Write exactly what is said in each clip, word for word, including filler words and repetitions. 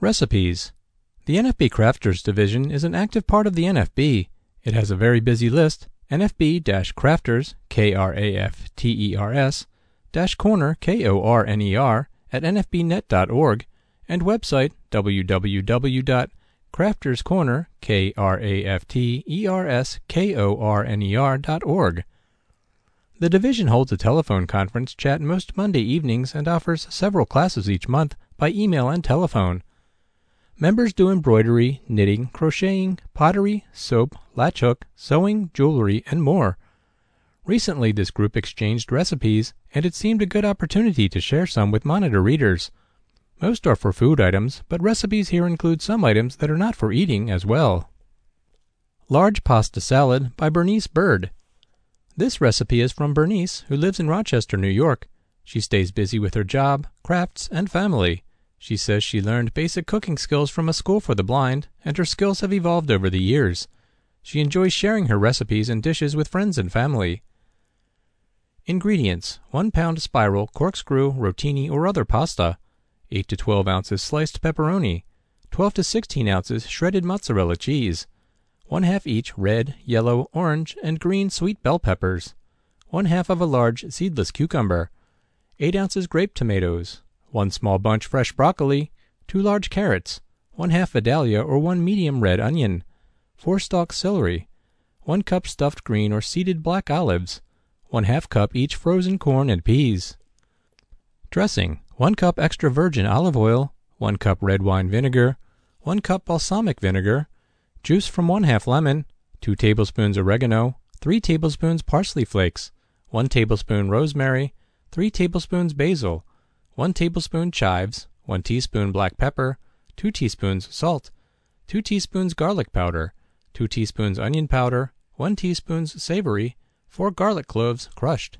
Recipes. The N F B Crafters division is an active part of the N F B. It has a very busy list, N F B-Crafters, K R A F T E R S, dash corner, K O R N E R, at N F B net dot org, and website w w w dot crafters corner, K R A F T E R S K O R N E R dot org. The division holds a telephone conference chat most Monday evenings and offers several classes each month by email and telephone. Members do embroidery, knitting, crocheting, pottery, soap, latch hook, sewing, jewelry, and more. Recently this group exchanged recipes, and it seemed a good opportunity to share some with monitor readers. Most are for food items, but recipes here include some items that are not for eating as well. Large Pasta Salad by Bernice Bird. This recipe is from Bernice, who lives in Rochester, New York. She stays busy with her job, crafts, and family. She says she learned basic cooking skills from a school for the blind, and her skills have evolved over the years. She enjoys sharing her recipes and dishes with friends and family. Ingredients: one pound spiral, corkscrew, rotini, or other pasta, eight to twelve ounces sliced pepperoni, twelve to sixteen ounces shredded mozzarella cheese, one half each red, yellow, orange, and green sweet bell peppers, one half of a large seedless cucumber, eight ounces grape tomatoes, one small bunch fresh broccoli, two large carrots, one half Vidalia or one medium red onion, four stalks celery, one cup stuffed green or seeded black olives, one half cup each frozen corn and peas. Dressing: one cup extra virgin olive oil, one cup red wine vinegar, one cup balsamic vinegar, juice from one half lemon, two tablespoons oregano, three tablespoons parsley flakes, one tablespoon rosemary, three tablespoons basil, one tablespoon chives, one teaspoon black pepper, two teaspoons salt, two teaspoons garlic powder, two teaspoons onion powder, one teaspoon savory, four garlic cloves crushed.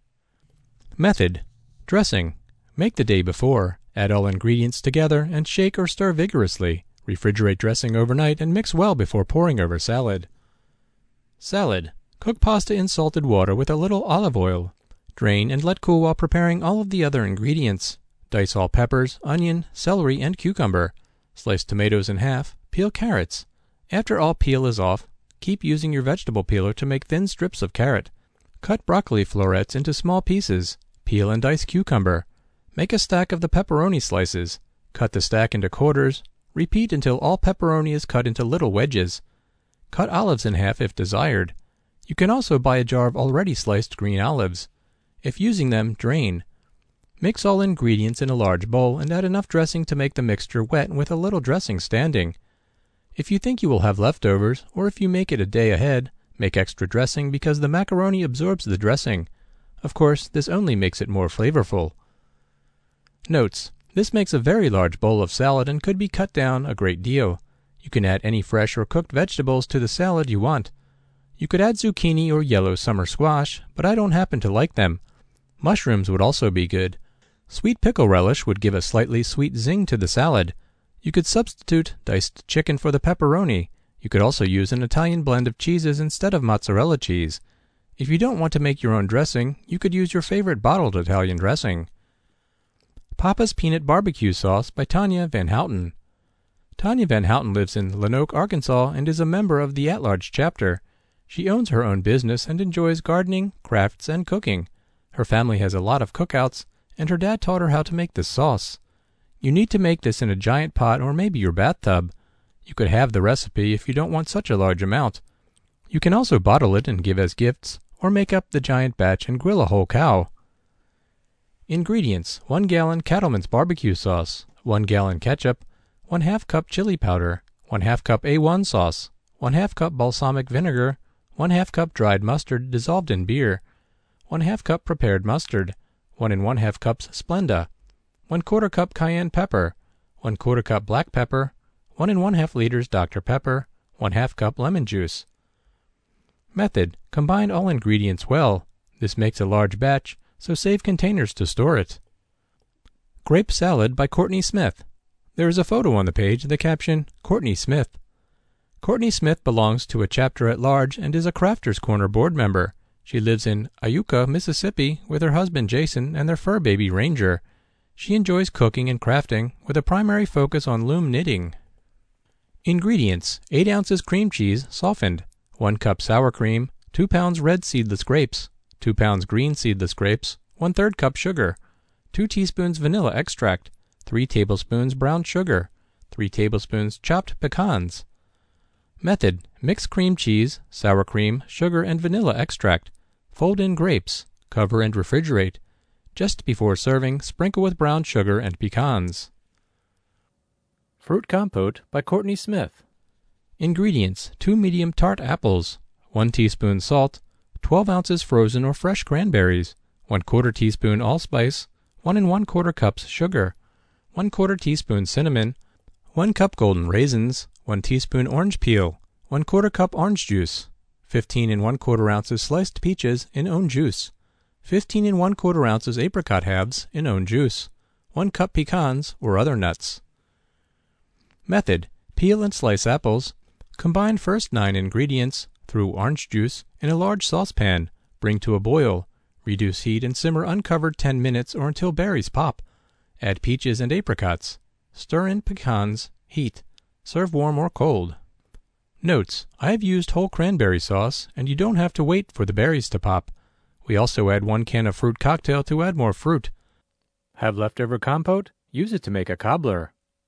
Method: dressing. Make the day before. Add all ingredients together and shake or stir vigorously. Refrigerate dressing overnight and mix well before pouring over salad. Salad. Cook pasta in salted water with a little olive oil. Drain and let cool while preparing all of the other ingredients. Dice all peppers, onion, celery, and cucumber. Slice tomatoes in half. Peel carrots. After all peel is off, keep using your vegetable peeler to make thin strips of carrot. Cut broccoli florets into small pieces. Peel and dice cucumber. Make a stack of the pepperoni slices. Cut the stack into quarters. Repeat until all pepperoni is cut into little wedges. Cut olives in half if desired. You can also buy a jar of already sliced green olives. If using them, drain. Mix all ingredients in a large bowl and add enough dressing to make the mixture wet with a little dressing standing. If you think you will have leftovers, or if you make it a day ahead, make extra dressing because the macaroni absorbs the dressing. Of course, this only makes it more flavorful. Notes: this makes a very large bowl of salad and could be cut down a great deal. You can add any fresh or cooked vegetables to the salad you want. You could add zucchini or yellow summer squash, but I don't happen to like them. Mushrooms would also be good. Sweet pickle relish would give a slightly sweet zing to the salad. You could substitute diced chicken for the pepperoni. You could also use an Italian blend of cheeses instead of mozzarella cheese. If you don't want to make your own dressing, you could use your favorite bottled Italian dressing. Papa's Peanut Barbecue Sauce by Tanya Van Houten. Tanya Van Houten lives in Lanoke, Arkansas, and is a member of the At-Large chapter. She owns her own business and enjoys gardening, crafts, and cooking. Her family has a lot of cookouts, and her dad taught her how to make this sauce. You need to make this in a giant pot or maybe your bathtub. You could have the recipe if you don't want such a large amount. You can also bottle it and give as gifts, or make up the giant batch and grill a whole cow. Ingredients: one gallon Cattleman's barbecue sauce, one gallon ketchup, one half cup chili powder, one half cup A one sauce, one half cup balsamic vinegar, one half cup dried mustard dissolved in beer, one half cup prepared mustard, one and one half cups Splenda, one quarter cup cayenne pepper, one quarter cup black pepper, one and one half liters Doctor Pepper, one half cup lemon juice. Method: combine all ingredients well. This makes a large batch, so save containers to store it. Grape Salad by Courtney Smith. There is a photo on the page, the caption, Courtney Smith. Courtney Smith belongs to a chapter at large and is a Crafters Corner board member. She lives in Iuka, Mississippi, with her husband Jason and their fur baby Ranger. She enjoys cooking and crafting, with a primary focus on loom knitting. Ingredients: eight ounces cream cheese, softened, one cup sour cream, two pounds red seedless grapes, two pounds green seedless grapes, one third cup sugar, two teaspoons vanilla extract, three tablespoons brown sugar, three tablespoons chopped pecans. Method: mix cream cheese, sour cream, sugar, and vanilla extract. Fold in grapes. Cover and refrigerate. Just before serving, sprinkle with brown sugar and pecans. Fruit Compote by Courtney Smith. Ingredients: two medium tart apples, one teaspoon salt, twelve ounces frozen or fresh cranberries, one quarter teaspoon allspice, one and one quarter cups sugar, one quarter teaspoon cinnamon, one cup golden raisins, one teaspoon orange peel, one quarter cup orange juice, fifteen and one quarter ounces sliced peaches in own juice, fifteen and one quarter ounces apricot halves in own juice, one cup pecans or other nuts. Method: peel and slice apples. Combine first nine ingredients through orange juice in a large saucepan. Bring to a boil. Reduce heat and simmer uncovered ten minutes or until berries pop. Add peaches and apricots. Stir in pecans. Heat. Serve warm or cold. Notes: I have used whole cranberry sauce, and you don't have to wait for the berries to pop. We also add one can of fruit cocktail to add more fruit. Have leftover compote? Use it to make a cobbler.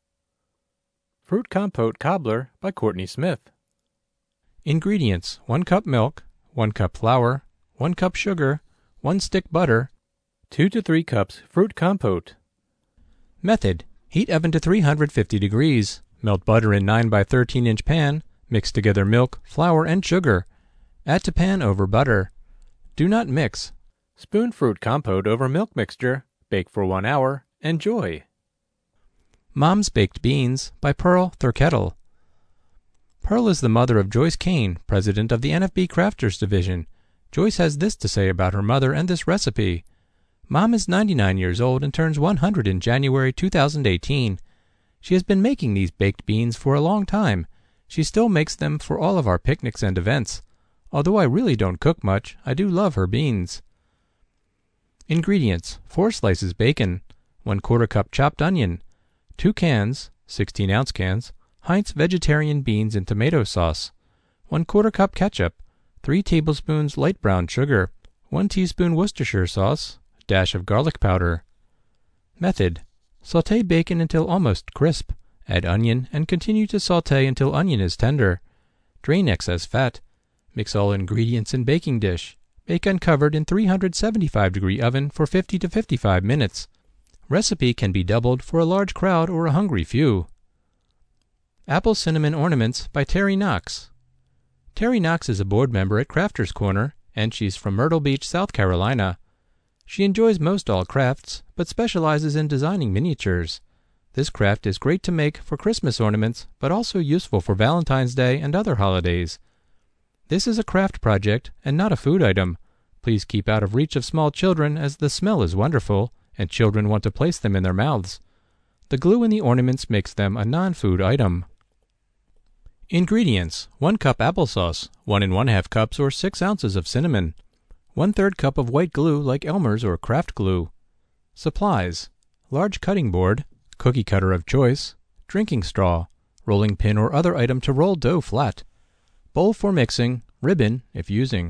Fruit Compote Cobbler by Courtney Smith. Ingredients: one cup milk, one cup flour, one cup sugar, one stick butter, two to three cups fruit compote. Method: heat oven to three hundred fifty degrees. Melt butter in nine by thirteen inch pan. Mix together milk, flour, and sugar. Add to pan over butter. Do not mix. Spoon fruit compote over milk mixture. Bake for one hour. Enjoy. Mom's Baked Beans by Pearl Thurkettle. Pearl is the mother of Joyce Kane, president of the N F B Crafters Division. Joyce has this to say about her mother and this recipe. Mom is ninety-nine years old and turns one hundred in January two thousand eighteen. She has been making these baked beans for a long time. She still makes them for all of our picnics and events. Although I really don't cook much, I do love her beans. Ingredients: four slices bacon, one quarter cup chopped onion, two cans, sixteen ounce cans, Heinz vegetarian beans in tomato sauce, one quarter cup ketchup, three tablespoons light brown sugar, one teaspoon Worcestershire sauce, dash of garlic powder. Method: saute bacon until almost crisp. Add onion and continue to saute until onion is tender. Drain excess fat. Mix all ingredients in baking dish. Bake uncovered in three hundred seventy-five degree oven for fifty to fifty-five minutes. Recipe can be doubled for a large crowd or a hungry few. Apple Cinnamon Ornaments by Terry Knox. Terry Knox is a board member at Crafters Corner, and she's from Myrtle Beach, South Carolina. She enjoys most all crafts, but specializes in designing miniatures. This craft is great to make for Christmas ornaments, but also useful for Valentine's Day and other holidays. This is a craft project and not a food item. Please keep out of reach of small children, as the smell is wonderful, and children want to place them in their mouths. The glue in the ornaments makes them a non-food item. Ingredients: one cup applesauce, one and one half cups or six ounces of cinnamon, one third cup of white glue like Elmer's or craft glue. Supplies: large cutting board, cookie cutter of choice, drinking straw, rolling pin or other item to roll dough flat, bowl for mixing, ribbon if using.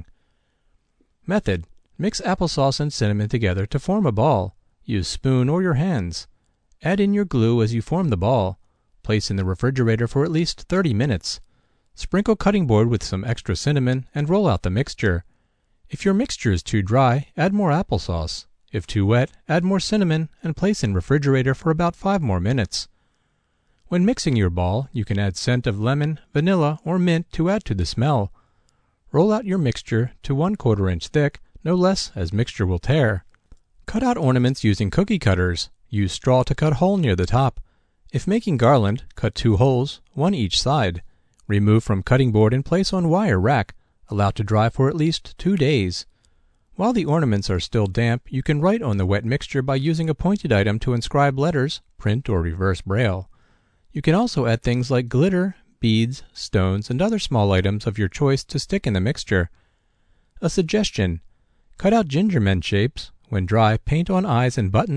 Method: mix applesauce and cinnamon together to form a ball. Use spoon or your hands. Add in your glue as you form the ball. Place in the refrigerator for at least thirty minutes. Sprinkle cutting board with some extra cinnamon and roll out the mixture. If your mixture is too dry, add more applesauce. If too wet, add more cinnamon and place in refrigerator for about five more minutes. When mixing your ball, you can add scent of lemon, vanilla, or mint to add to the smell. Roll out your mixture to one quarter inch thick, no less, as mixture will tear. Cut out ornaments using cookie cutters. Use straw to cut hole near the top. If making garland, cut two holes, one each side. Remove from cutting board and place on wire rack. Allow to dry for at least two days. While the ornaments are still damp, you can write on the wet mixture by using a pointed item to inscribe letters, print or reverse braille. You can also add things like glitter, beads, stones, and other small items of your choice to stick in the mixture. A suggestion: cut out gingerman shapes. When dry, paint on eyes and buttons,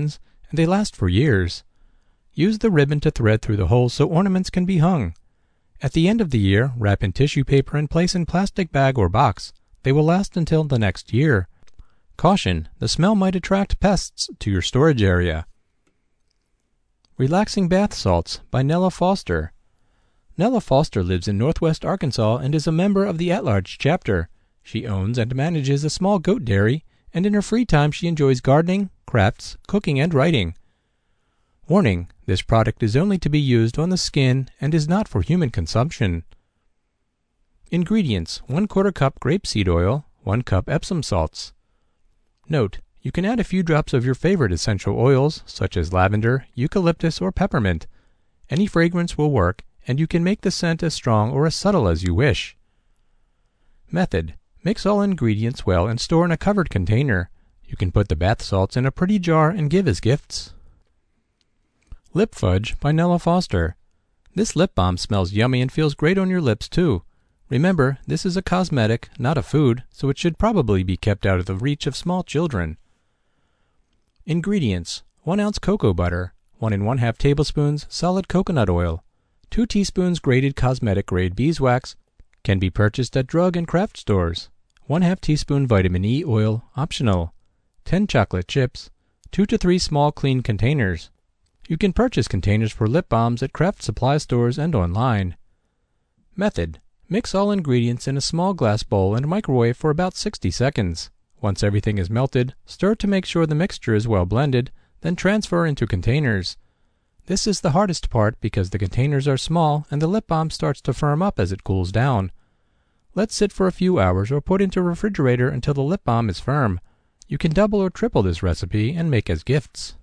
and they last for years. Use the ribbon to thread through the holes so ornaments can be hung. At the end of the year, wrap in tissue paper and place in plastic bag or box. They will last until the next year. Caution, the smell might attract pests to your storage area. Relaxing Bath Salts by Nella Foster. Nella Foster lives in Northwest Arkansas and is a member of the At-Large chapter. She owns and manages a small goat dairy, and in her free time she enjoys gardening, crafts, cooking, and writing. Warning, this product is only to be used on the skin and is not for human consumption. Ingredients: one quarter cup grapeseed oil, one cup Epsom salts. Note, you can add a few drops of your favorite essential oils, such as lavender, eucalyptus, or peppermint. Any fragrance will work, and you can make the scent as strong or as subtle as you wish. Method: mix all ingredients well and store in a covered container. You can put the bath salts in a pretty jar and give as gifts. Lip Fudge by Nella Foster. This lip balm smells yummy and feels great on your lips too. Remember, this is a cosmetic, not a food, so it should probably be kept out of the reach of small children. Ingredients: one ounce cocoa butter, one and one half tablespoons solid coconut oil, two teaspoons grated cosmetic grade beeswax, can be purchased at drug and craft stores, one half teaspoon vitamin E oil, optional, ten chocolate chips, two to three small clean containers. You can purchase containers for lip balms at craft supply stores and online. Method: mix all ingredients in a small glass bowl and microwave for about sixty seconds. Once everything is melted, stir to make sure the mixture is well blended, then transfer into containers. This is the hardest part because the containers are small and the lip balm starts to firm up as it cools down. Let sit for a few hours or put into a refrigerator until the lip balm is firm. You can double or triple this recipe and make as gifts.